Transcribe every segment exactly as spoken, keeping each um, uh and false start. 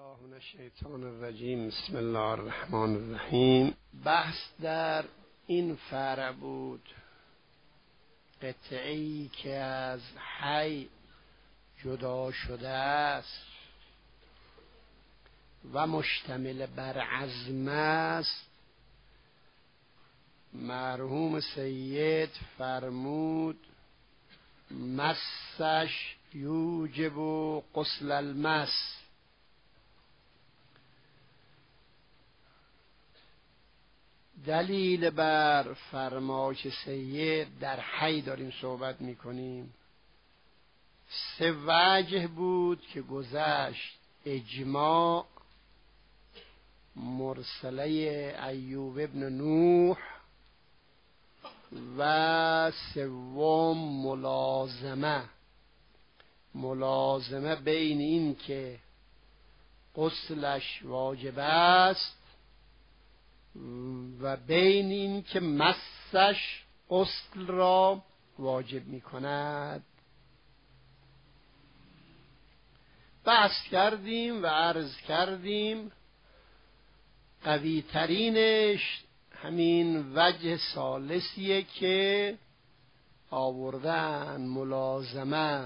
الله من الشیطان الرجیم. بسم الله الرحمن الرحیم. بحث در این فرع بود، قطعی که از حی جدا شده است و مشتمل بر عزم است. مرحوم سید فرمود مسش یوجب غسل المس. دلیل بر فرمایش سید در حی داریم صحبت میکنیم. سه وجه بود که گذشت: اجماع، مرسله ایوب ابن نوح و سوم ملازمه. ملازمه بین این که غسلش واجب است و بین این که مسش غسل را واجب می کند. بحث کردیم و عرض کردیم قوی ترینش همین وجه ثالثیه که آوردن ملازمه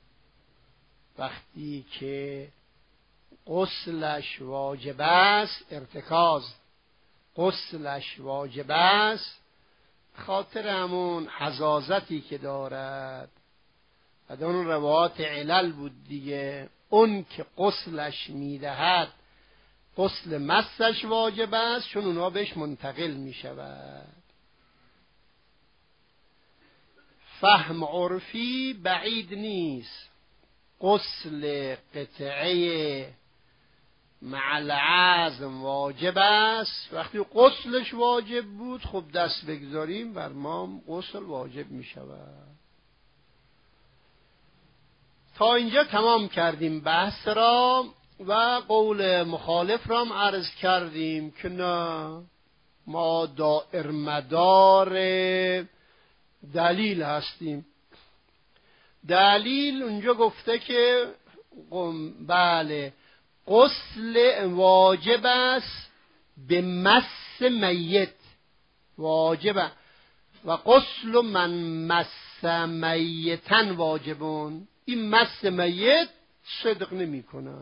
وقتی که غسلش واجب است، ارتکاز غسلش واجب است، خاطر همون حزازتی که دارد و در اون روایات علل بود دیگه. اون که غسلش میدهد غسل مسش واجب است، چون اونها بهش منتقل میشود. فهم عرفی بعید نیست غسل قطعه مع العزم واجب است. وقتی غسلش واجب بود خب دست بگذاریم بر ما غسل واجب می شود. تا اینجا تمام کردیم بحث را و قول مخالف را هم عرض کردیم که نه، ما دائر مدار دلیل هستیم. دلیل اونجا گفته که بله غسل واجب است به مس میت، واجب و غسل من مس میتن واجبون. این مس میت صدق نمی کنه.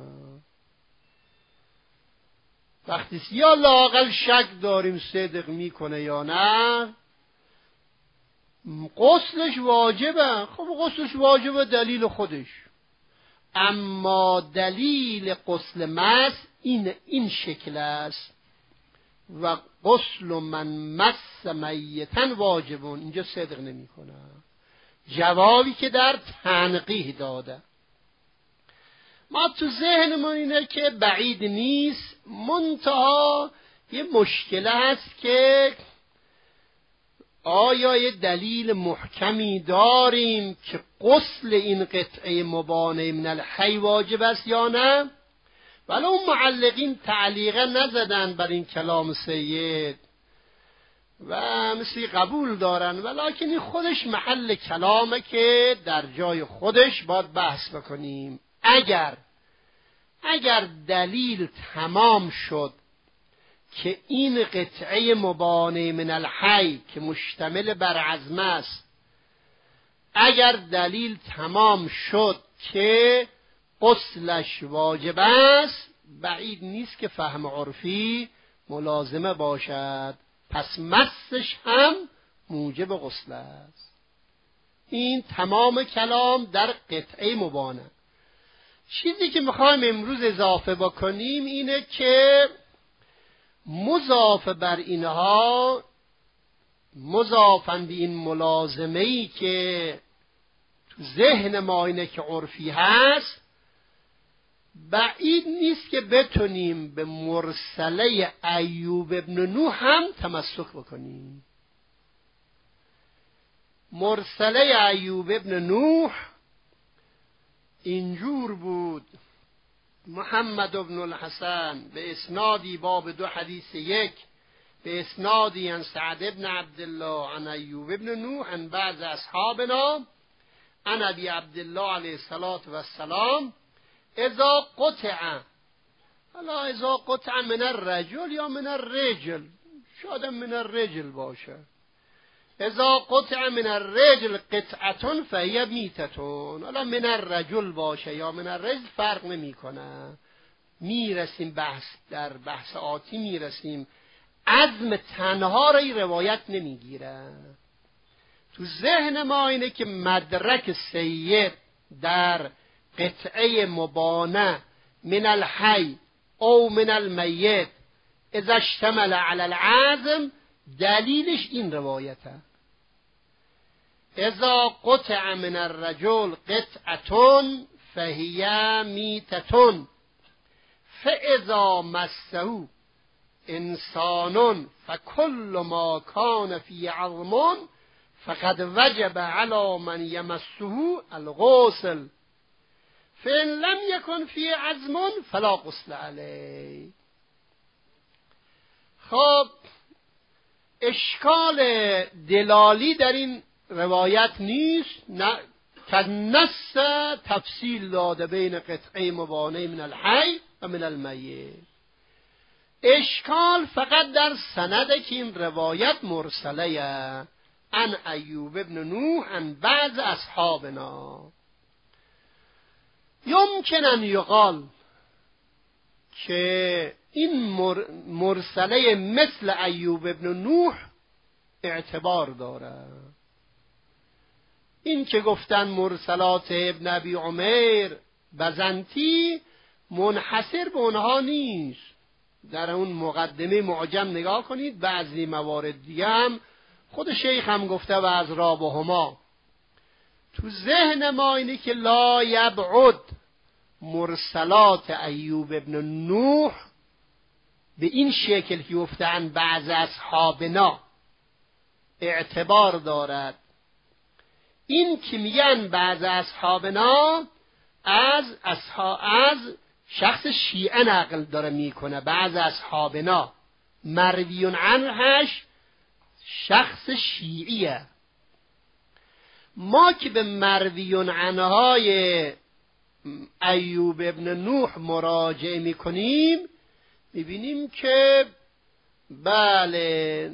وقتی یا لااقل شک داریم صدق میکنه یا نه، غسلش واجبه. خب غسلش واجبه دلیل خودش. اما دلیل غسل مس این این شکل است و غسل من مس میتن واجبون. اینجا صدق نمی کنه. جوابی که در تنقیح داده ما تو ذهنمون اینه که بعید نیست، منتها یه مشکل هست که آیا یه دلیل محکمی داریم که غسل این قطعه مبانه من الحی واجب است یا نه؟ ولی اون معلقین تعلیقه نزدن بر این کلام سید و مثلی قبول دارن، ولیکن این خودش محل کلامه که در جای خودش باید بحث بکنیم. اگر اگر دلیل تمام شد که این قطعه مبانه من الحی که مشتمل بر عزم است، اگر دلیل تمام شد که غسلش واجب است، بعید نیست که فهم عرفی ملازمه باشد، پس مسش هم موجب غسل است. این تمام کلام در قطعه مبانه. چیزی که میخوایم امروز اضافه بکنیم اینه که مضاف بر اینها، مضافن به این ملازمه‌ای که تو ذهن ما اینه که عرفی هست، بعید نیست که بتونیم به مرسله ایوب ابن نوح هم تمسک بکنیم. مرسله ایوب ابن نوح اینجور بود: محمد ابن الحسن به اسنادی باب دو حدیث یک، به اسنادی عن سعد ابن عبدالله عن ایوب ابن نوح عن بعض اصحابنا عن ابی عبدالله علیه الصلاة والسلام اذا قطع حالا اذا قطع من الرجل یا من الرجل، شاید من الرجل باشه. اذا قطع من الرجل قطعتون فهی میتتون. حالا من الرجل باشه یا من الرجل فرق نمی کنه. میرسیم بحث در بحث آتی میرسیم. عزم تنها را روایت نمیگیره. تو ذهن ما اینه که مدرک سید در قطعه مبانه من الحی او من المیت اذا اشتمل علی العزم، دلیلش این روایته. اذا قطع من الرجل قطعتون فهی میتتون فاذا مسه انسان فکل ما کان فی عظم فقد وجب علی من یمسه الغسل فإن لم يكن فی عظم فلا غسل علیه. خب اشکال دلالی در این روایت نیست، نه کنس تفصیل داده بین قطعه مبانه من الحی و من المیت. اشکال فقط در سنده که این روایت مرسله عن ایوب ابن نوح عن بعض اصحابنا. یمکن ان یقال که این مر... مرسله مثل ایوب ابن نوح اعتبار داره. این که گفتن مرسلات ابن ابی عمیر بزنتی منحصر به اونها نیست. در اون مقدمه معجم نگاه کنید، بعضی موارد دیگه هم خود شیخ هم گفته و از رابهما. تو ذهن ما اینه که لا یبعد مرسلات ایوب ابن نوح به این شکل که گفتن بعض اصحابنا اعتبار دارد. این که میگن بعض اصحابنا از اصحاب از شخص شیعه نقل داره میکنه. بعض اصحابنا مرویون عنهش شخص شیعیه. ما که به مرویون عنهای ایوب ابن نوح مراجعه میکنیم میبینیم که بله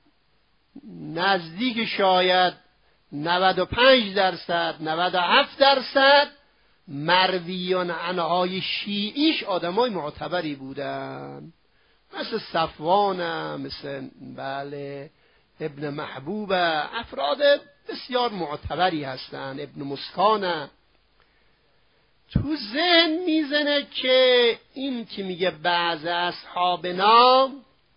نزدیک شاید نود و پنج درصد نود و هفت درصد مرویون عنهای شیعیش آدمای معتبری بودن، مثل صفوان، مثل بله ابن محبوب، افراد بسیار معتبری هستند. ابن مسکان. تو ذهن میزنه که این که میگه بعض اصحابنا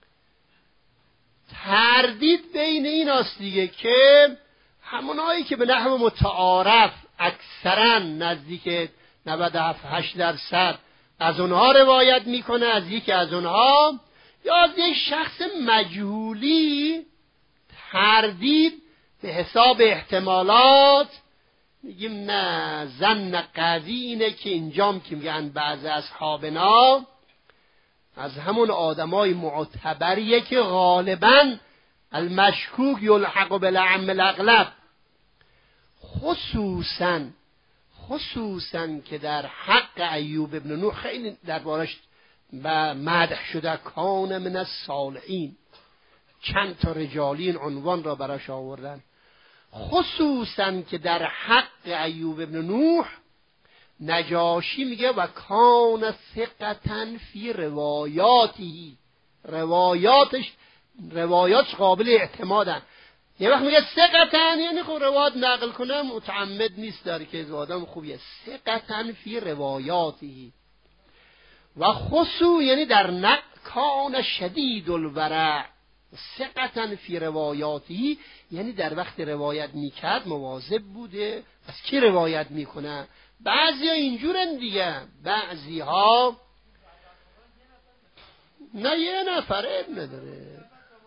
تردید بین این است دیگه، که همونایی که به نحو متعارف اکثرا نزدیک نود و هشت درصد از اونها روایت میکنه، از یکی از اونها یا از یک شخص مجهولی تردید به حساب احتمالات. میگیم نه، ظن قوی اینه که اینجام که میگن بعض اصحابنا از همون آدمای معتبریه که غالباً المشکوک یلحق بالعم الاغلب، خصوصاً خصوصاً که در حق ایوب ابن نوح خیلی دربارش مدح شده، کان من الصالحین. چند تا رجالین عنوان را براش آوردن، خصوصاً که در حق ایوب ابن نوح نجاشی میگه و کان ثقةً فی روایاتی، روایاتش روایاتش قابل اعتمادن. یه وقت میگه ثقةً یعنی خب روایت نقل کنه متعمد نیست، داره که از آدم خوبیه. ثقةً فی روایاتی و خصو یعنی در نقل کان شدید الورع. ثقةً فی روایاتی یعنی در وقت روایت میکرد مواظب بوده از کی روایت میکنه. بعضی ها اینجورن دیگه، بعضی ها نه یه نفر اب نداره.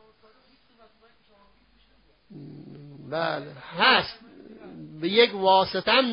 بله هست به یک واسطه.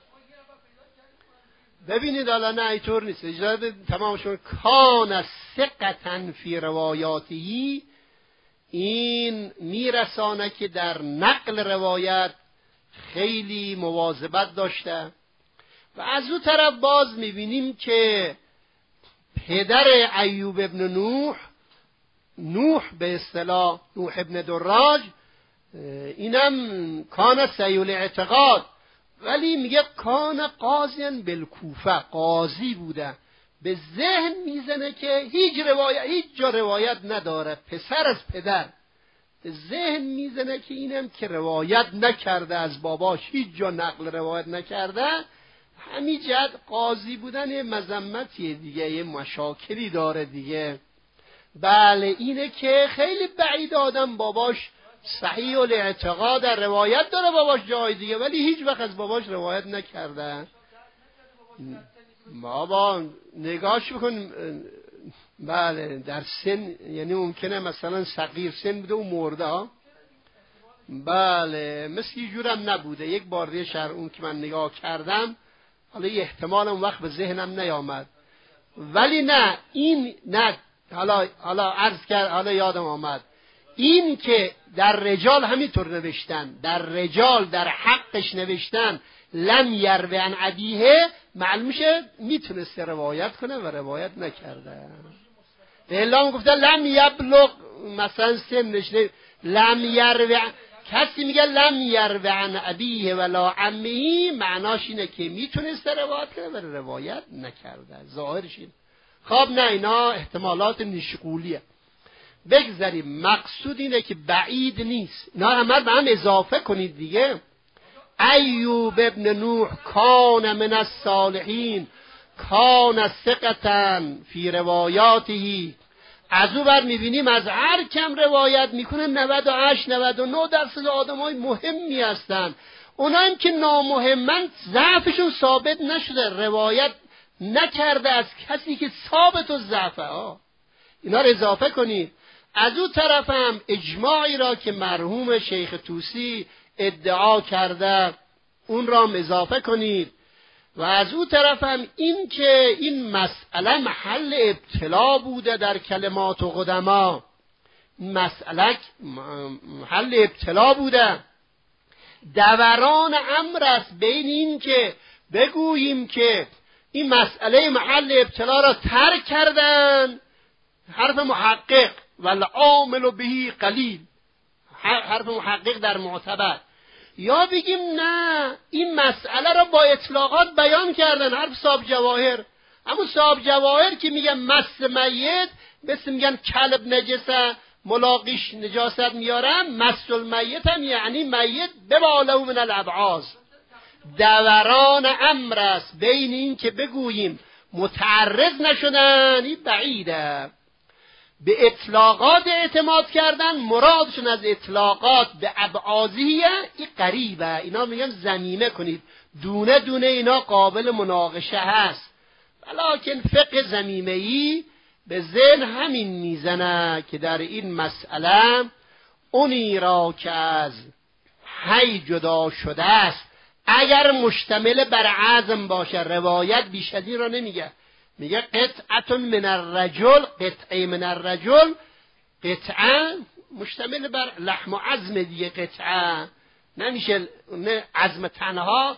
ببینید حالا نه اینطور نیست، اجازه تمام شد. کان ثقةً فی روایاتی این میرسانه که در نقل روایت خیلی مواظبت داشته. و از اون طرف باز میبینیم که پدر ایوب ابن نوح، نوح به اصطلاح نوح ابن دراج، اینم کان سیول اعتقاد، ولی میگه کان قاضیان بالکوفه، قاضی بوده. به ذهن میزنه که هیچ روایت، هیچ جا روایت نداره، پسر از پدر. به ذهن میزنه که اینم که روایت نکرده از باباش، هیچ جا نقل روایت نکرده، همین جد قاضی بودن یه مذمتیه دیگه، یه مشاکلی داره دیگه. بله اینه که خیلی بعید آدم باباش صحیح الاعتقاد در روایت داره باباش جای دیگه، ولی هیچ وقت از باباش روایت نکرده. بابا نگاهش بکن، بله در سن، یعنی ممکنه مثلا صغیر سن بوده و مرده ها. بله مثل یه جورم نبوده. یک بار دیگه شهر اون که من نگاه کردم، حالا یه احتمال اون وقت به ذهنم نیامد، ولی نه این نه حالا حالا عرض کرد، حالا یادم آمد این که در رجال همینطور نوشتن، در رجال در حقش نوشتن لم یروی عن ابیه، معلوم میشه میتونسته روایت کنه و روایت نکرده. اعلام گفته لم یبلغ مثلا سنش، لم یروی، کسی میگه لم یروی عن ابیه ولا عمه، معناش اینه که میتونسته روایت کنه و روایت نکرده، ظاهرش این. خب نه اینا احتمالات نشغولیه، بگذاریم. مقصود اینه که بعید نیست، اینا همه به هم اضافه کنید دیگه. ایوب ابن نوح کان من الصالحین کان ثقة فی روایاته. از او بر میبینیم از هر کم روایت میکنه نود و هشت نود و نه درصد آدمای مهمی هستن. اونایی که نامهمن ضعفشون ثابت نشده، روایت نکرده از کسی که ثابت و ضعفه ها. اینا رو اضافه کنید. از او طرف هم اجماعی را که مرحوم شیخ طوسی ادعا کرده اون را هم اضافه کنید. و از او طرف هم این که این مسئله محل ابتلا بوده در کلمات و قدما، مسئله محل ابتلا بوده. دوران امر است بین این که بگوییم که این مسئله محل ابتلا را ترک کردن، حرف محقق والعامل به قلیل، حرف محقق در معتبر، یا بگیم نه این مسئله را با اطلاقات بیان کردن، حرف صاحب جواهر. اما صاحب جواهر که میگن مس میت، مثل میگن کلب نجسه ملاقیش نجاست میارم، مس المیت هم یعنی میت ببالو من الابعاض. دوران امر است بین این که بگوییم متعرض نشدن، این بعیده. به اطلاقات اعتماد کردن، مرادشون از اطلاقات به ابعاضیه، این قریبه. اینا میگن زمینه کنید، دونه دونه اینا قابل مناقشه هست. ولیکن فقه زمینه‌ای به ذهن همین میزنه که در این مسئله اونی را که از حی جدا شده است اگر مشتمل بر عزم باشه، روایت بیش از این را نمیگه، میگه قطعه من الرجل، قطعه من الرجل، قطعه مشتمل بر لحم و عظم دیگه، قطعه نمیشه نه عظم تنها،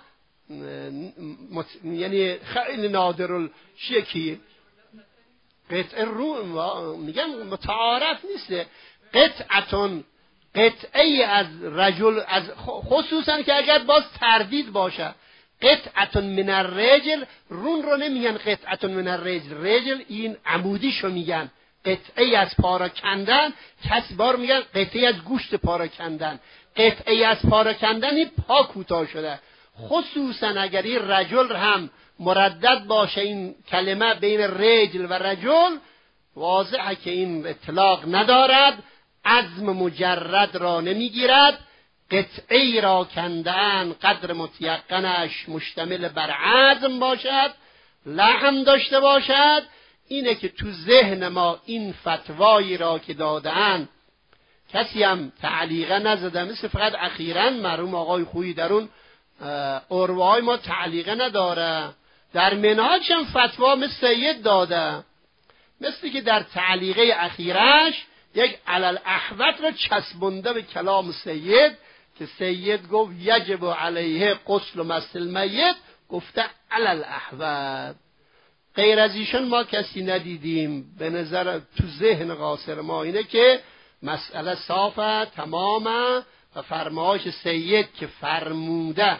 یعنی خیلی نادر الشکی. قطعه رو میگم متعارف نیست، قطعتون قطعه از رجل، از خصوصا که اگر باز تردید باشه، قطعتون من الرجل، رون رو نمیگن قطعتون من الرجل، رجل این عمودیشو میگن، قطعه از پارا کندن، کسی بار میگن قطعه از گوشت پارا کندن، قطعه از پارا کندن این پا کوتاه شده. خصوصا اگر این رجل هم مردد باشه، این کلمه بین رجل و رجل، واضحه که این اطلاق ندارد، عزم مجرد را نمیگیرد، قطعی را کندن قدر متیقنش مشتمل بر عزم باشد، لحم داشته باشد. اینه که تو ذهن ما این فتوایی را که دادن کسی هم تعلیقه نزده، مثل فقط اخیراً مرحوم آقای خویی در اون اروای ما تعلیقه نداره، در منهاج هم فتوا مثل سید داده، مثل که در تعلیقه اخیرش یک علل احوت را چسبنده به کلام سید که سید گفت یجب علیه غسل و مس المیت، گفته علل احوت. غیر از ایشان ما کسی ندیدیم. به نظر تو ذهن قاصر ما اینه که مسئله صافه، تمامه و فرمایش سید که فرموده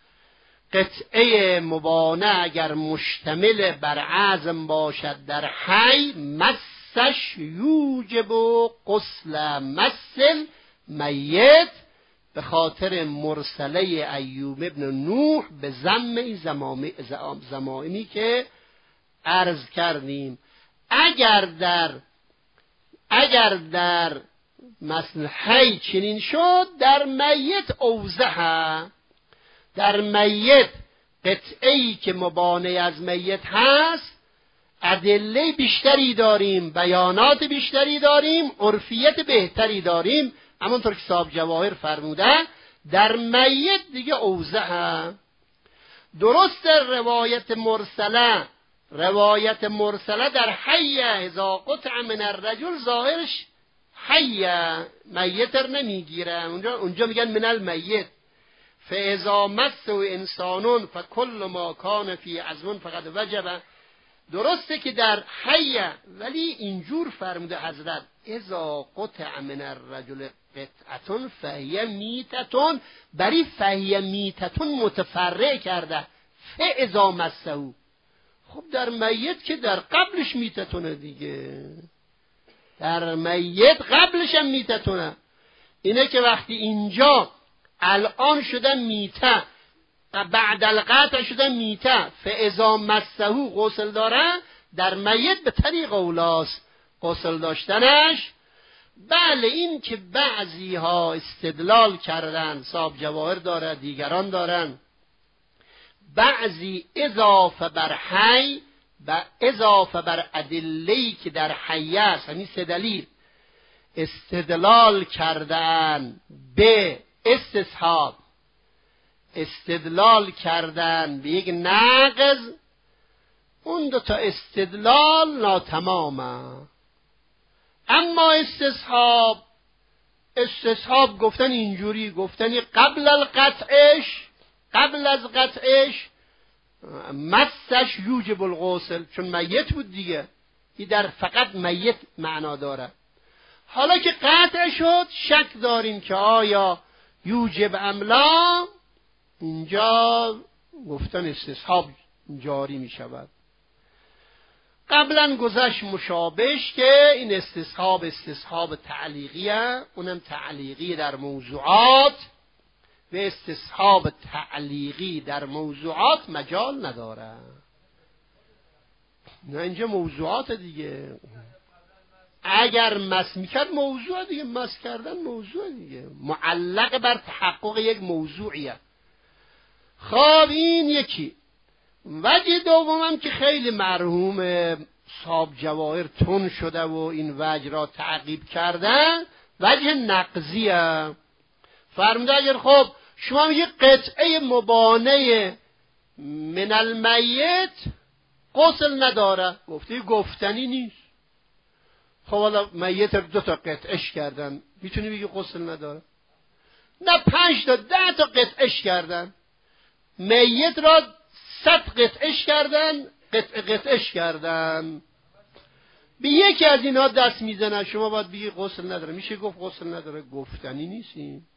قطعه مبانه اگر مشتمل بر عزم باشد در حی مسش یوجب غسل مثل میت، به خاطر مرسله ایوب ابن نوح به ضم زمائمی که عرض کردیم. اگر در اگر در مثل حی چنین شد، در میت اوضحه، در میت قطعه‌ای که مبانه از میت هست ادله بیشتری داریم، بیانات بیشتری داریم، عرفیت بهتری داریم. همونطور که صاحب جواهر فرموده در میت دیگه اوضحه. درست روایت مرسله روایت مرسله در حی اذا قطع من الرجل ظاهرش حی میت رو نمیگیره، اونجا اونجا میگن من المیت. فاذا مس انسان فکل ما کان فی عزم فقد وجب. درسته که در حی، ولی اینجور فرموده حضرت اذا قطع من الرجل قطعتون فهی میتتون، بری فهی میتتون متفرع کرده فاذا مسه. خب در میت که در قبلش میتتونه دیگه، در میت قبلش هم میتتونه. اینه که وقتی اینجا الان شده میته، بعد القطع شده میته، فاذا مسه غسل داره، در میت به طریق اولاست غسل داشتنش. بله، این که بعضی ها استدلال کردن، صاحب جواهر داره، دیگران دارن، بعضی اضافه بر حی و اضافه بر ادله‌ای که در حی است، همین سه دلیل استدلال کردن به استصحاب، استدلال کردن به یک نقض. اون دو تا استدلال ناتمامه. اما استصحاب استصحاب گفتن اینجوری، گفتنی قبل القطعش، قبل از قطعش مسش یوجب الغسل، چون میت بود دیگه، این در فقط میت معنا داره. حالا که قطع شد شک داریم که آیا یوجب ام لا، اینجا گفتن استصحاب جاری می شود. قبلا گذشت مشابهش که این استصحاب استصحاب تعلیقیه، اونم تعلیقی در موضوعات، و استصحاب تعلیقی در موضوعات مجال نداره. نه اینجا موضوعات دیگه، اگر مس میکرد موضوع دیگه، مس کردن موضوع دیگه، معلق بر تحقق یک موضوعیه. خب این یکی. وجه دومم که خیلی مرحوم صاحب جواهر تون شده و این وجه را تعقیب کردن، وجه نقضیه. فرموده اگر خب شما میگه قطعه مبانه من المیت غسل نداره، گفتی گفتنی نیست. خب حالا میت رو دو تا قطعش کردن، میتونی بگی غسل نداره؟ نه، پنج تا ده تا قطعش کردن، میت را صد قطعش کردن، قطع قطعش کردن، به یکی از اینها دست میزنن، شما باید بگی غسل نداره. میشه گفت غسل نداره؟ گفتنی نیستیم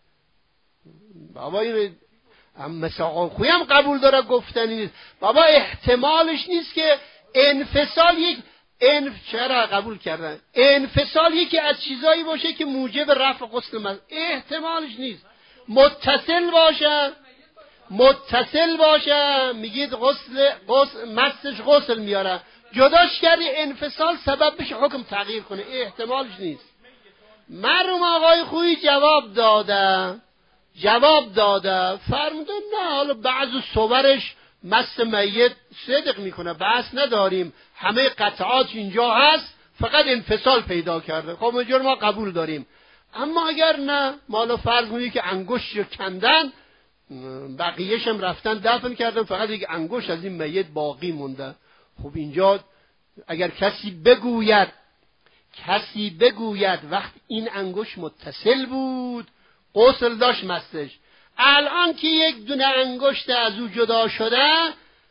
بابا. این مثل آقا خویی هم قبول داره گفتنی نیست بابا. احتمالش نیست که انفصال یک انف چرا قبول کردن انفصال یکی از چیزایی باشه که موجب رفع غسل مز... احتمالش نیست. متصل باشه متصل باشه میگید غسل غسل مسش غسل میاره، جداش کردی انفصال سبب بشه حکم تغییر کنه، احتمالش نیست. مرحوم آقای خویی جواب داده جواب داده فرموده نه، حالا بعض صورش مس میت صدق میکنه، بحث نداریم، همه قطعات اینجا هست، فقط انفصال پیدا کرده. خب اینجا ما قبول داریم. اما اگر نه، مالا فرض کنید که انگشت رو کندن، بقیهش هم رفتن دفن کردن، فقط یک انگشت از این میت باقی مونده. خب اینجا اگر کسی بگوید کسی بگوید وقت این انگشت متصل بود غسل داشت مسش، الان که یک دونه انگشت از او جدا شده،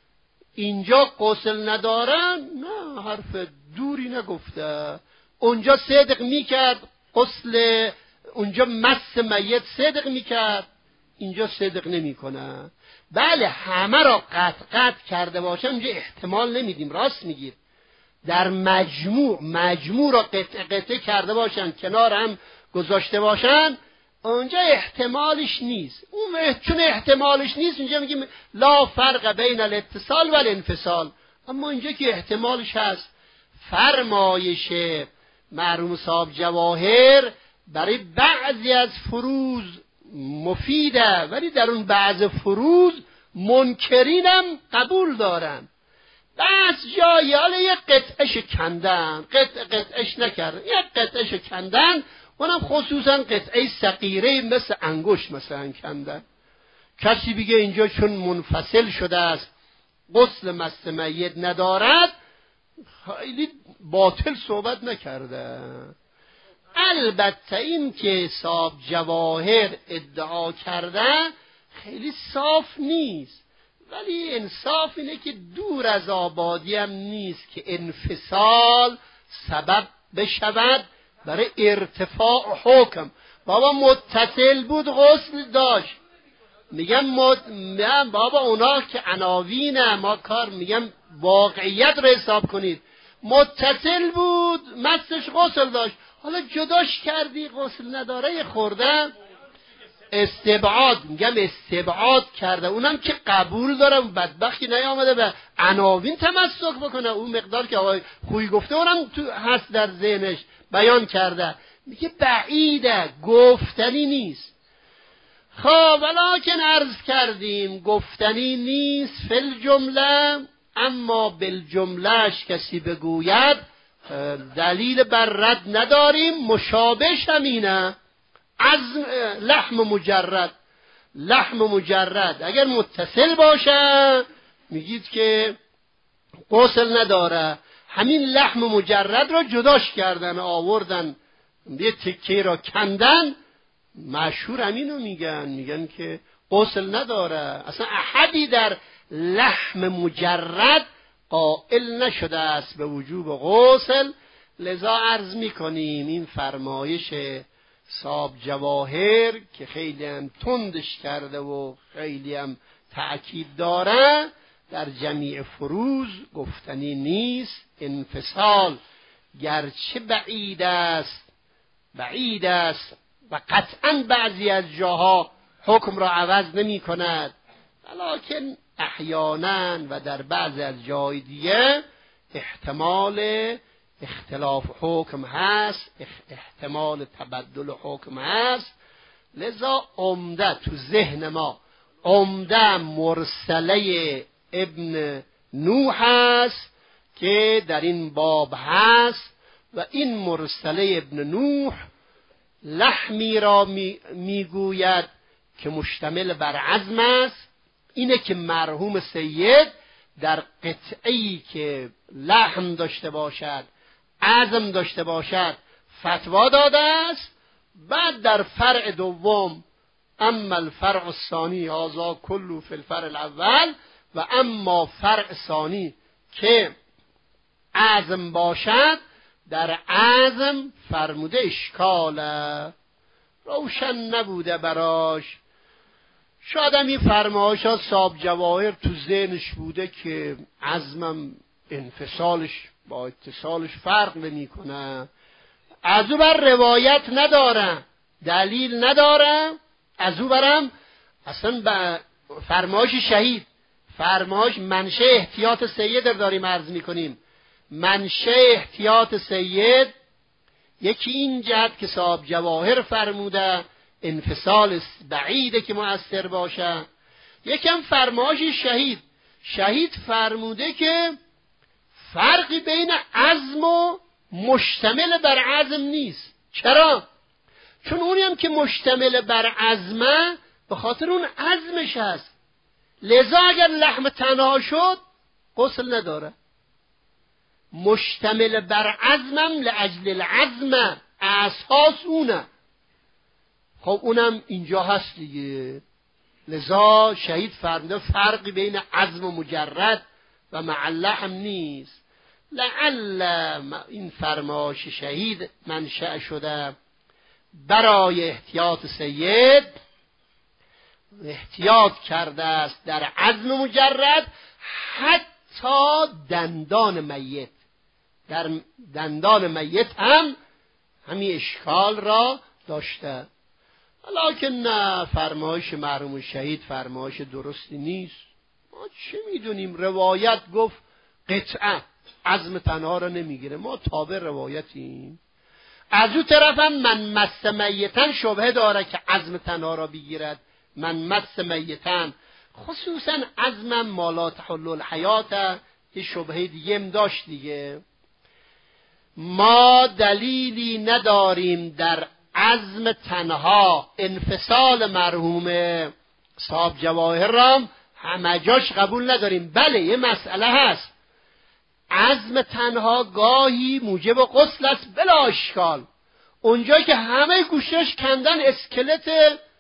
اینجا غسل ندارن، نه حرف دوری نگفته. اونجا صدق میکرد غسل، اونجا مس میت صدق میکرد، اینجا صدق نمیکنه. بله همه را قطع قطع کرده باشن اونجا احتمال نمیدیم، راست میگیر. در مجموع مجموع را قطع قطع کرده باشن، کنار هم گذاشته باشن، اونجا احتمالش نیست. اون چون احتمالش نیست اونجا میگیم لا فرق بین الاتصال و الانفصال. اما اینجا که احتمالش هست، فرمایش مرحوم صاحب جواهر برای بعضی از فروض مفیده، ولی در اون بعض فروض منکرینم قبول دارن. بس جایی حالا یک قطعش کندن، قطع قطعش نکردن، یک قطعش کندن، اونم خصوصا قطعه صغیره مثل انگشت مثلا کندن. کسی بگه اینجا چون منفصل شده است غسل مس میت ندارد، خیلی باطل صحبت نکرده. البته این که صاحب جواهر ادعا کرده خیلی صاف نیست، ولی انصاف اینه که دور از آبادی هم نیست که انفصال سبب بشود برای ارتفاع حکم. بابا متصل بود غسل داشت، میگم مد... میگم بابا اونا که عناوینه، ما کار میگم واقعیت رو حساب کنید. متصل بود مسش غسل داشت، حالا جداش کردی غسل نداره خورده، استبعاد، میگم استبعاد کرده. اونم که قبول دارم، بدبختی نیامده به عناوین تمسک بکنه، اون مقدار که آقای خویی گفته اونم تو هست در ذهنش بیان کرده. میگه بعیده، گفتنی نیست. خب ولکن عرض کردیم گفتنی نیست فل جمله، اما بالجملهش کسی بگوید دلیل بر رد نداریم. مشابهش همینه، از لحم مجرد، لحم مجرد اگر متصل باشه میگید که غسل نداره. همین لحم مجرد را جداش کردن، آوردن یه تکه را کندن، مشهور همینو میگن، میگن که غسل نداره. اصلا احدی در لحم مجرد قائل نشده است به وجوب غسل. لذا عرض میکنیم این فرمایش صاحب جواهر که خیلی هم تندش کرده و خیلی هم تأکید داره، در جمیع فروض گفتنی نیست. انفصال گرچه بعید است، بعید است و قطعا بعضی از جاها حکم را عوض نمی کند، ولیکن احیانا و در بعضی از جای دیگه احتمال اختلاف حکم هست، احتمال تبدل حکم هست. لذا عمده تو ذهن ما عمده مرسله ابن نوح هست که در این باب هست و این مرسله ابن نوح لحمی را میگوید که مشتمل بر عظم است. اینه که مرحوم سید در قطعی که لحم داشته باشد، عظم داشته باشد فتوا داده است. بعد در فرع دوم اما الفرع الثانی هذا کله فی الفرع الاول، و اما فرع ثانی که عظم باشد در عظم فرموده اشکاله، روشن نبوده براش. شاید هم این فرمایش ها صاحب جواهر تو ذهنش بوده که عظمم انفصالش با اتصالش فرق نمی کنه. از او بر روایت نداره، دلیل نداره. از او برم اصلا به فرمایش شهید، فرمایش منشه احتیاط سید رو داریم عرض می کنیم. منشه احتیاط سید یکی این جهت که صاحب جواهر فرموده انفصال بعیده که مؤثر باشه، یکم فرمایش شهید. شهید فرموده که فرقی بین عزم و مشتمل بر عزم نیست. چرا؟ چون اونی هم که مشتمل بر عزمه به خاطر اون عزمش هست، لذا اگر لحم تنها شد غسل نداره. مشتمل بر عزمم لعجل العزم، اساس اونه. خب اونم اینجا هست دیگه. لذا شهید فرموده فرقی بین عزم و مجرد و معله هم نیست. لعل این فرمایش شهید منشأ شده برای احتیاط سید، احتیاط کرده است در عزم مجرد حتی دندان میت. در دندان میت هم همین اشکال را داشته. لکن نه، فرمایش مرحوم شهید فرمایش درستی نیست. ما چه میدونیم؟ روایت گفت قطعه عزم تنها را نمیگیره، ما تابع روایتیم. از اون طرف هم من مس میتن شبهه داره که عزم تنها را بگیرد. من مس میتن خصوصا عزم مالا تحل الحیات یه شبهه دیگه هم داشت دیگه. ما دلیلی نداریم در عزم تنها انفصال مرحوم صاحب جواهر رام همه جاش قبول نداریم. بله یه مسئله هست، عزم تنها گاهی موجب غسل است بلا اشکال. اونجا که همه گوشش کندن اسکلت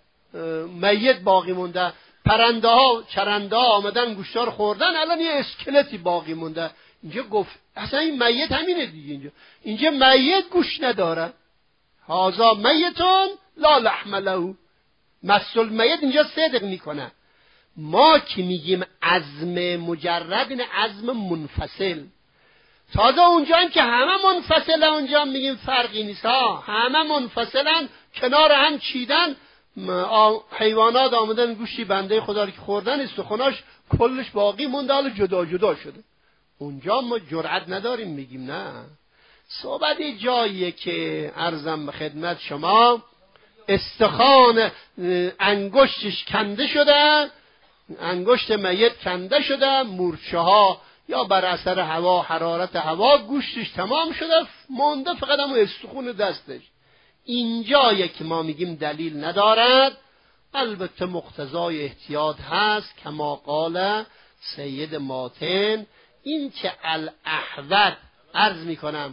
میت باقی مونده، پرنده ها چرنده ها آمدن گوشتا رو خوردن، الان یه اسکلتی باقی مونده. اینجا گفت اصلا این میت همینه دیگه. اینجا اینجا میت گوش نداره. هازا میتون لا لحم له. مسل میت اینجا صدق میکنه. ما که میگیم عزم مجرد این عزم منفصل. تازه اونجا هم که همه منفصله، اونجا هم میگیم فرقی نیست ها، همه منفصلن، کنار هم چیدن، حیوانات آمدن گوشتی بنده خدا رو که خوردن، استخوناش کلش باقی مونده، حالا جدا جدا شده. اونجا ما جرأت نداریم میگیم نه. صحبت جاییه که عرضم به خدمت شما استخوان انگشتش کنده شده، انگشت میت کنده شده، مورچه ها یا بر اثر هوا، حرارت هوا گوشتش تمام شده، مونده فقط هم استخون دستش. اینجایه که ما میگیم دلیل ندارد. البته مقتضای احتیاط هست کما قال سید ماتن، این که الاحوط عرض میکنم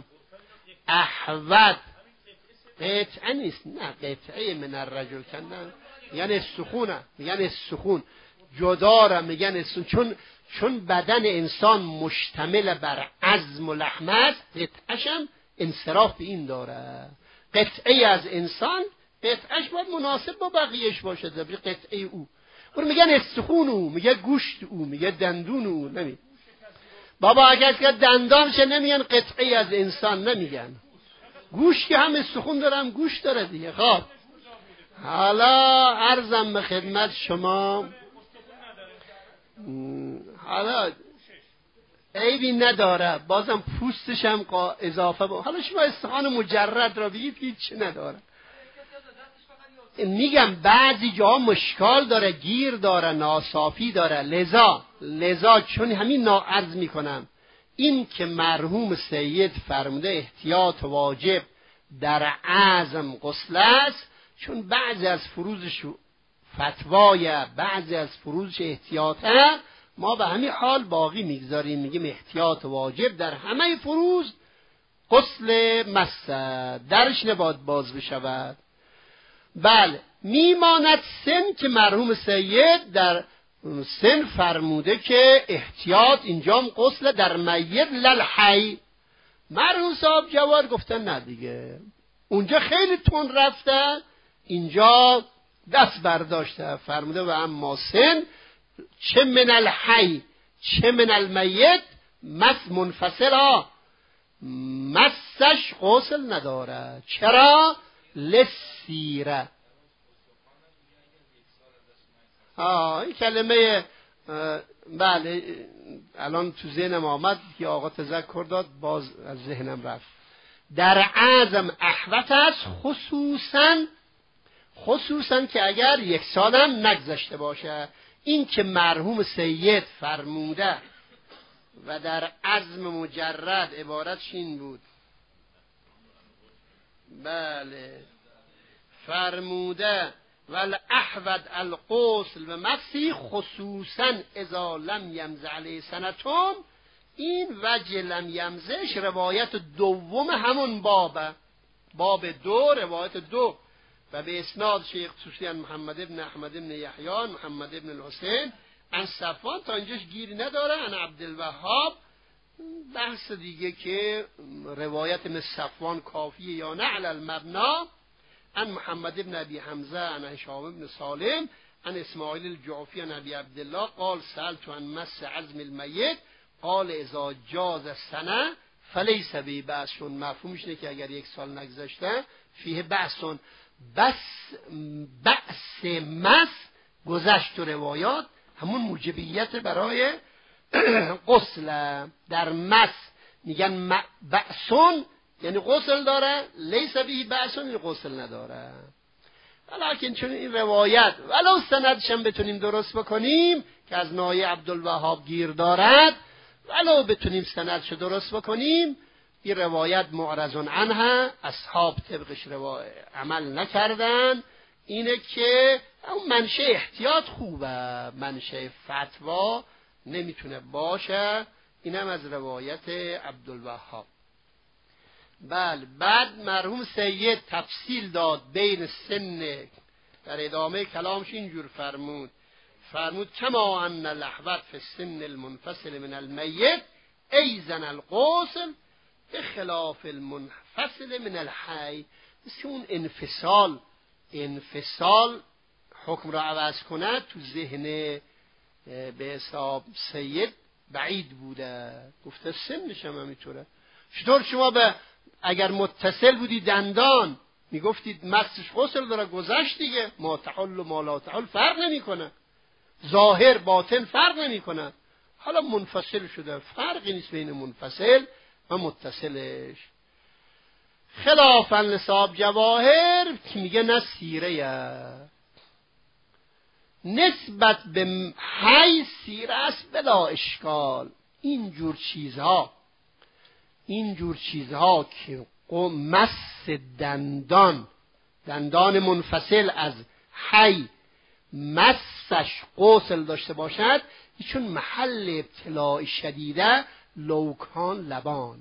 احوط قطعه نیست، نه قطعه من الرجل کندن میگن السخونه، میگن السخون جدا را میگن السخون، چون چون بدن انسان مشتمل بر عظم و لحم است، قطعش هم انصراف به این داره. قطعه از انسان قطعش باید مناسب با بقیهش باشه، قطعه او. اون میگن السخون او، میگه گوشت او، میگه دندون او، نمی بابا اگر که دندانش نمیگن قطعه از انسان، نمیگن گوش که هم استخون داره هم گوش داره دیگه. خب حالا عرضم به خدمت شما، حالا عیبی نداره، بازم پوستش هم اضافه با. حالا شما استخوان مجرد را بگید که هیچ نداره. میگم بعضی جاها مشکال داره، گیر داره، ناصافی داره. لذا لذا چون همین ناعرض میکنم، این که مرحوم سید فرموده احتیاط واجب در عزم غسل است، چون بعضی از فروزش فتوای بعضی از فروزش احتیاطه، ما به همین حال باقی میگذاریم، میگیم احتیاط واجب در همه فروز غسل مس درش نباید باز بشود. بله میماند سن که مرحوم سید در سن فرموده که احتیاط اینجام غسل در میت للحی. مرحوم صاحب جوار گفتن نه دیگه، اونجا خیلی تون رفته، اینجا دست برداشته، فرموده و اما سن چه من الحی چه من المیت مس منفصل ها مسش غسل نداره. چرا؟ لسیره. آه این کلمه بله الان تو ذهنم آمد که آقا تذکر داد، باز از ذهنم رفت. در عزم احوط است، خصوصا خصوصا که اگر یک سالم نگذشته باشه. این که مرحوم سید فرموده و در عزم مجرد عبارتش این بود، بله فرموده والاحوط الغسل و مسی خصوصا اذا لم یمز علیه سنتون. این وجه لم یمزش روایت دوم همون بابه، باب دو روایت دو، و به اسناد شیخ توسیان محمد ابن احمد ابن یحیی محمد ابن الحسین ان صفوان تا اینجاش گیری نداره. ان عبدالوهاب بحث دیگه که روایت من صفوان کافیه یا نه علی المبنا. ان محمد ابن ابی حمزه ان هشام ابن سالم ان اسماعیل الجعفی ان ابی عبدالله قال سألت عن مس عظم المیت قال اذا جاز السنه فلیس بی بأس. مفهومش اینه که اگر یک سال نگذشته فیه بأس. بس بأس مس گذشت تو روایات همون موجبیت برای غسل. در مس میگن بأسون یعنی غسل داره، لیس بی بأسون یعنی غسل نداره. ولیکن چون این روایت ولو سندش هم بتونیم درست بکنیم که از ناحیه عبدالوهاب گیر دارد، ولو بتونیم سندش درست بکنیم، این روایت معرض عنها، اصحاب طبقش روایت عمل نکردن. اینه که اون منشه احتیاط خوبه، منشه فتوا نمیتونه باشه. اینم از روایت عبدالوهاب. بله، بعد مرحوم سید تفصیل داد بین سن، در ادامه کلامش اینجور فرمود فرمود کما ان الاحوط فی السن المنفصل من المیت ایزن الغسل به خلاف المنفصل من الحی. مثل اون انفصال انفصال حکم را عوض کنه تو ذهن به حساب سید بعید بوده، گفته سنش هم همینطوره. چطور شما به اگر متصل بودی دندان میگفتید مسش غسل داره، گذشت دیگه، ما تحل و ما لا تحل فرق نمی کنه، ظاهر باطن فرق نمی کنه. حالا منفصل شده، فرقی نیست بین منفصل و متصلش. خلافا لصاحب جواهر که میگه نه سیره نسبت به حی سیره است بلا اشکال. اینجور چیزها اینجور چیزها که مس دندان دندان منفصل از حی مسش غسل داشته باشد، چون محل ابتلاع شدیده لوکان لبان،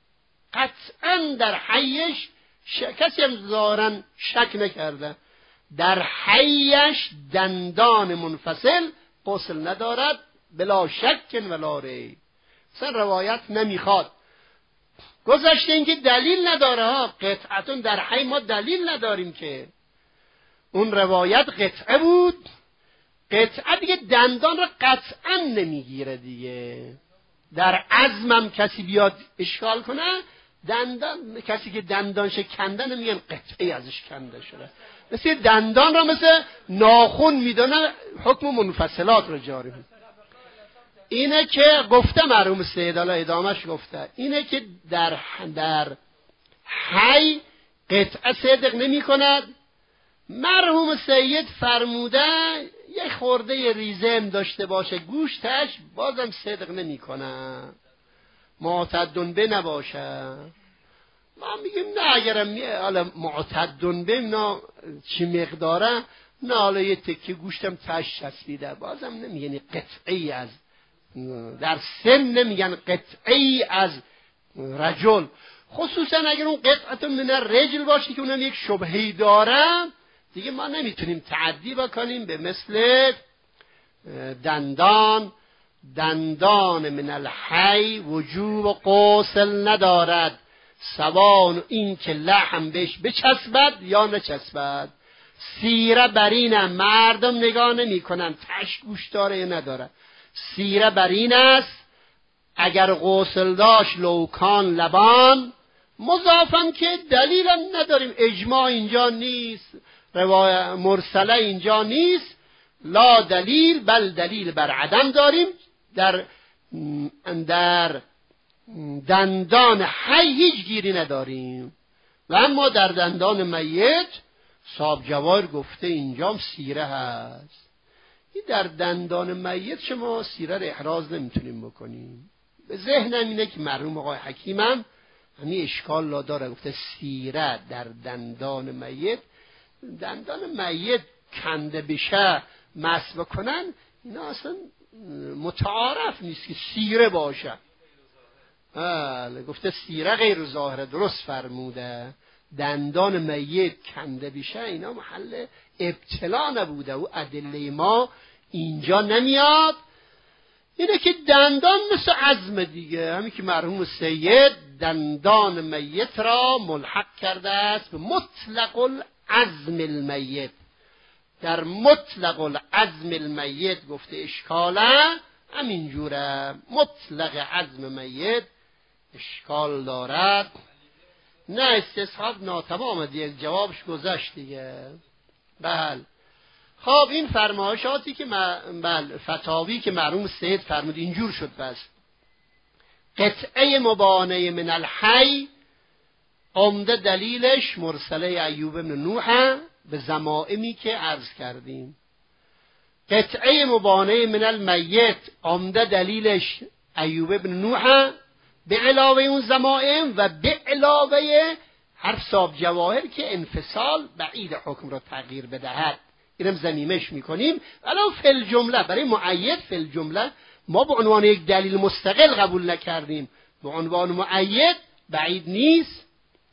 قطعا در حیش ش... کسی هم ظاهرا شک نکرده در حیش دندان منفصل غسل ندارد بلا شک ولا ریب. اصلا روایت نمیخواد. گذشته اینکه دلیل نداره ها، قطعتون در حی ما دلیل نداریم که اون روایت قطعه بود، قطعه دیگه دندان را قطعا نمیگیره دیگه. در عزمم کسی بیاد اشکال کنه، دندان کسی که دندانش کنده نمیگن قطعه ازش کنده شده، مثل دندان را مثل ناخن میدونه، حکم منفصلات رو جاری میکنه. اینه که گفته مرحوم سید، حالا ادامهش گفته، اینه که در در حی قطعه صدق نمی کند. مرحوم سید فرموده یه خورده ریزم داشته باشه گوشتش بازم صدق نمی کنه، معتدن به نباشه. ما میگیم نه، اگرم حالا معتدن به نه چی مقداره، نه حالا یه تکه گوشتم تش چسبیده، بازم نمیگن قطعی از، در سن نمیگن قطعی از رجل، خصوصا اگر اون قطعه من رجل باشه که اونم یک شبهی داره دیگه ما نمیتونیم تعدی بکنیم به مثل دندان. دندان من الحی وجوب و غسل ندارد، سوان این که لحم بهش بچسبد یا نچسبد. سیره بر اینه، مردم نگاه نمی کنن تش گوش داره یا نداره، سیره بر این است اگر غسل داشت لوکان لبان، مضافن که دلیلم نداریم، اجماع اینجا نیست، روایت مرسله اینجا نیست، لا دلیل بل دلیل بر عدم داریم. در در دندان حی هیچ گیری نداریم و اما در دندان میت صاحب جواهر گفته اینجام سیره هست. این در دندان میت شما سیره رو احراز نمیتونیم بکنیم. به ذهنم اینه که مرحوم آقای حکیمم همین اشکال لا داره، گفته سیره در دندان میت، دندان میت کنده بشه مس بکنن، اینا اصلا متعارف نیست که سیره باشه. بله، گفته سیره غیر ظاهره، درست فرموده. دندان میت کنده بشه اینا محل ابتلا نبوده و ادله ما اینجا نمیاد. اینه که دندان مثل عظم دیگه، همین که مرحوم سید دندان میت را ملحق کرده است به مطلق العظم المیت. در مطلق العظم المیت گفته اشکاله، همینجوره مطلق عظم میت اشکال دارد. نه استصحاب ناتمام دیگه، جوابش گذشت دیگه. بله خب این فرمایشاتی که بله فتاوی که مرحوم سید فرمود اینجور شد. بس قطعه مبانه من الحی عمده دلیلش مرسله ایوب بن نوح به ضمائمی که عرض کردیم. قطعه مبانه من المیت عمده دلیلش ایوب بن نوح به علاوه اون ضمائم و به علاوه حرف صاحب جواهر که انفصال بعید حکم را تغییر بدهد. اینم ضمیمش میکنیم. ولو فی الجمله برای مؤید فی الجمله ما به عنوان یک دلیل مستقل قبول نکردیم، به عنوان مؤید بعید نیست.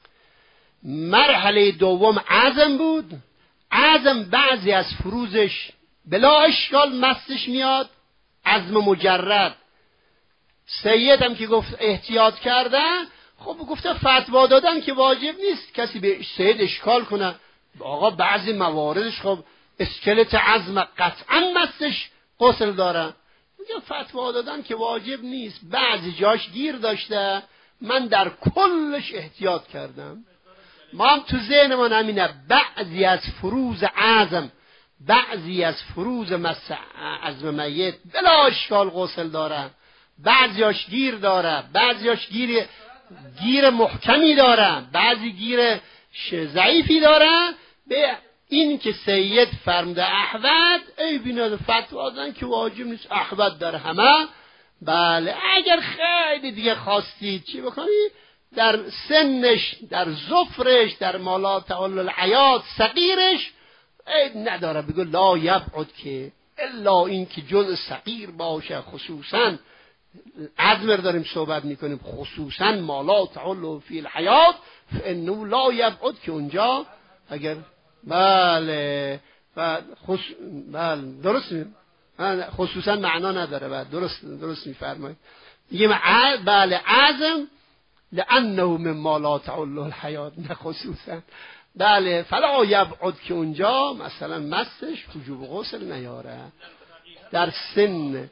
مرحله دوم عزم بود. عزم بعضی از فروزش بلا اشکال مستش میاد، عزم مجرد. سید هم که گفت احتیاط کرده، خب گفته فتوا دادن که واجب نیست کسی به سید اشکال کنه. آقا بعضی مواردش خب اسکلت عزم قطعا مستش غسل داره، میگه فتوا دادن که واجب نیست. بعضی جاش گیر داشته، من در کلش احتیاط کردم. ما هم تو ذهنمان همینه، بعضی از فروز عزم، بعضی از فروز مس عزم میت بلا اشکال غسل داره، بعضیاش گیر داره، بعضیاش گیر گیر محکمی داره، بعضی گیر ضعیفی داره. به این که سید فرموده احوت، ای بینا فتوا دادن که واجب نیست، احوت داره همه. بله اگر خیلی دیگه خواستید چی بکنی، در سنش، در ظفرش، در مالا تعالی الحیات صغیرش عیب نداره، بگو لا یبعد که الا این که جز صغیر باشه، خصوصا عظم داریم صحبت میکنیم، خصوصا مالا تعالی فی الحیات فانه لا یبعد که اونجا اگر بله و خص... بله درست می... خصوصا معنا نداره. بله درست درست میفرمایید دیگه. بله عزم لانه مما لا تعل الحیات، نه خصوصا. بله فلا یبعد که اونجا مثلا مستش وجوب غسل نیاره. در سن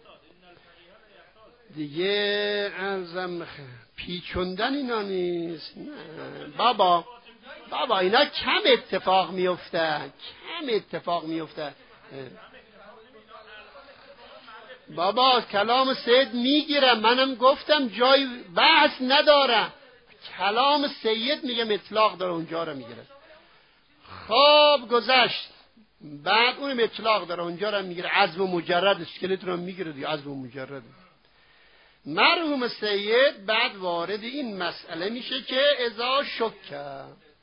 دیگه عزم پیچوندن اینا نیست. نه بابا بابا اینا کم اتفاق میفته، کم اتفاق میفته. بابا کلام سید میگیره، منم گفتم جای بحث نداره، کلام سید میگه اطلاق داره، اونجا رو میگیره. خب گذشت، بعد اونم اطلاق داره اونجا رو میگیره. عزم مجرد اسکلت رو میگیره دیگه، عزم مجرد. مرحوم سید بعد وارد این مسئله میشه که اذا شک،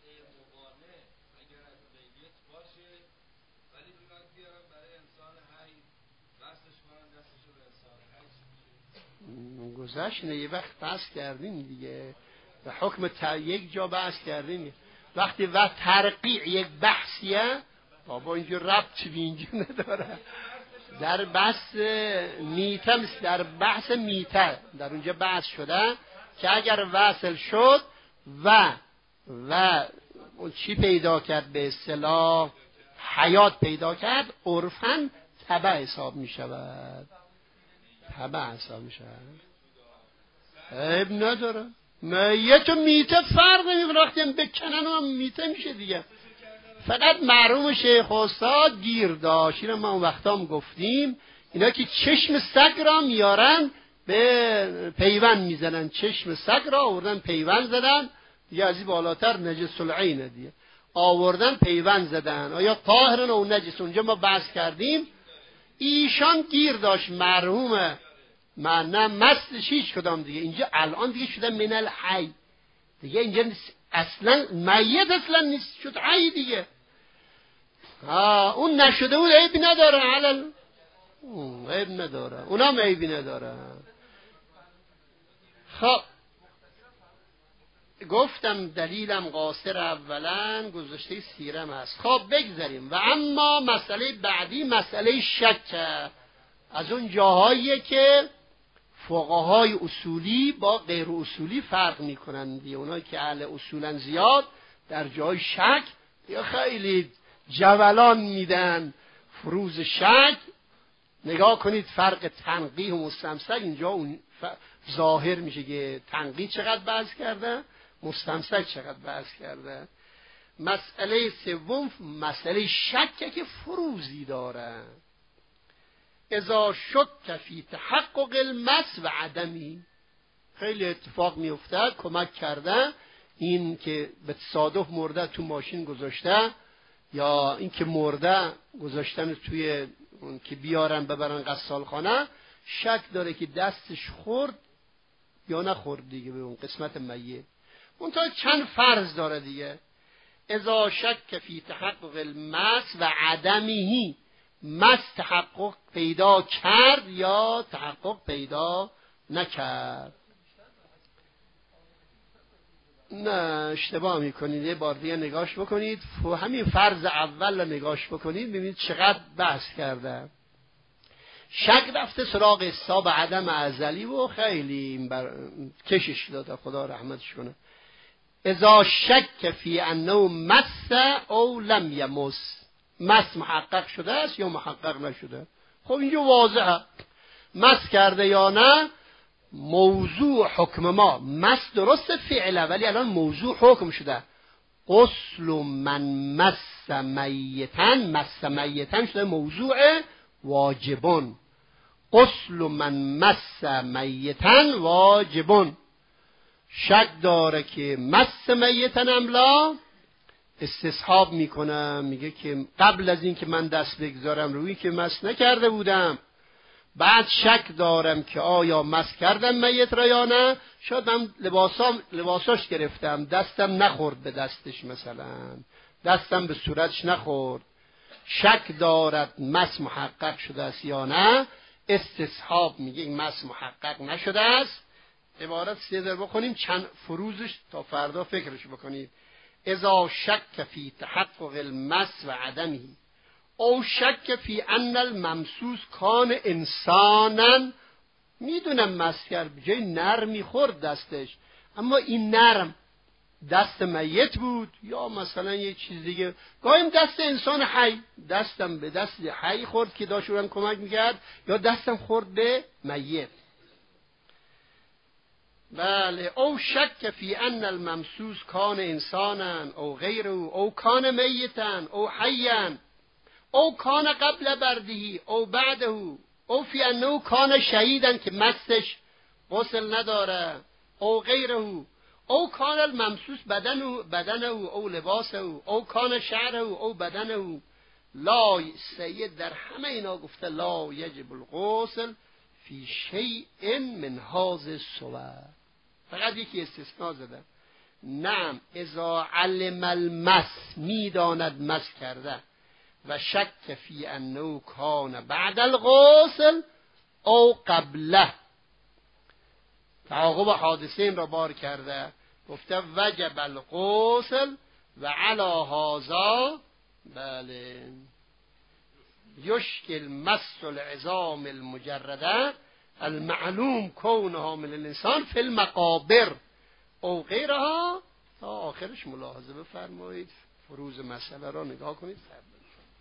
گذشت نه، یه وقت بحث کردیم دیگه، و حکم تا یک جا بحث کردیم. وقتی وقت ترقیع یک بحثیه، بابا اینجا ربطی به اینجا نداره. در بحث میته، در بحث میته در اونجا بحث شده که اگر وصل شد و و چی پیدا کرد، به اصطلاح حیات پیدا کرد، عرفاً تبع حساب می شود، تبع حساب می شود. عیب نداره. میت و میته فرق نمی کنه، وقتی هم بکنن هم میته میشه دیگه. فقط مرحوم شیخ استاد گیر داشت، اینو ما اون وقتا هم گفتیم، اینا که چشم سگ را میارن به پیوند میزنن، چشم سگ را آوردن پیوند زدن دیگه، از این بالاتر نجس العین دیگه آوردن پیوند زدن، آیا طاهرن و نجس. اونجا ما بحث کردیم، ایشان گیر داشت مرحوم، من نه مستش هیچ کدام دیگه. اینجا الان دیگه شده من الحی دیگه، اینجا اصلا میت اصلا نیست، شد حی دیگه. ها اون نشده بود عیبی نداره، علل عیب نداره، اونم عیبی نداره. خب گفتم دلیلم قاصر اولا گذشته سیرم هست. خب بگذاریم. و اما مسئله بعدی مسئله شک، از اون جاهاییه که فقهای اصولی با غیر اصولی فرق میکنن. اونایی که اهل اصولن زیاد در جای شک یا خیلی جولان میدن فروز شک. نگاه کنید فرق تنقیح و مستمسک، اینجا اون ظاهر میشه که تنقیح چقدر بحث کرده، مستمسک چقدر بحث کرده. مسئله سوم مسئله شکه که فروزی داره. اذا شک فی تحقق المس و عدمی، خیلی اتفاق میفته کمک کرده این که به تصادف مرده تو ماشین گذاشته، یا این که مرده گذاشتن توی اون که بیارن ببرن غسالخانه، شک داره که دستش خورد یا نخورد دیگه به اون قسمت میت. اون تا چند فرض داره دیگه. اذا شک فی تحقق المس و عدمه، مس تحقق پیدا کرد یا تحقق پیدا نکرد. نه اشتباه میکنید، یه بار دیگه نگاش بکنید، همین فرض اول رو نگاش بکنید ببینید چقدر بحث کرده. شک رفته سراغ حساب عدم ازلی و خیلی بر... کشش داده، خدا رحمتش کنه. اذا شک فی انه مس او لم یمس، مس محقق شده است یا محقق نشده. خب اینجا واضحه مس کرده یا نه. موضوع حکم ما مس درست فعله، ولی الان موضوع حکم شده. غسل من مس میتن، مس میتن شده موضوع واجبون. غسل من مس میتن واجبون. شک داره که مس میتن املا، استصحاب میکنه، میگه که قبل از این که من دست بگذارم روی که مس نکرده بودم، بعد شک دارم که آیا مس کردم میت را یا نه. شاید من لباسام لباساش گرفتم دستم نخورد به دستش، مثلا دستم به صورتش نخورد. شک دارد مس محقق شده است یا نه. استصحاب میگه این مس محقق نشده است. عبارت سه در بخونیم چند فروزش تا فردا فکرش بکنید. اذا شک فی تحقق المس و عدمه او شک فی ان الممسوس کان انسانا، میدونم مس کرد جای نرمی خورد دستش، اما این نرم دست میت بود یا مثلا یه چیز دیگه. گاهی دست انسان حی، دستم به دست حی خورد که داشت اون کمک میکرد، یا دستم خورد به میت. بله. او شک فی ان الممسوس کان انسانا او غیره او کان میتا او حیا او کان قبل بردهی او بعده او فی انه کان شهیدا که مستش غسل نداره او غیره او کان الممسوس بدنه بدنه او لباسه او کان شعره او بدنه. لا سید در همه اینا گفته لا یجب الغسل فی شیء من هذه الصور، فقط یکی استثناء زده. نعم اذا علم المس، میداند مس کرده، و شک فی انه کان بعد الغسل او قبله، تعاقب حادثه این را بار کرده، گفته وجب الغسل و علی هذا بله یشکل مس العظام المجرده المعلوم کونها من الانسان فی المقابر او غیرها. تا آخرش ملاحظه بفرمایید، فروز مسئله را نگاه کنید.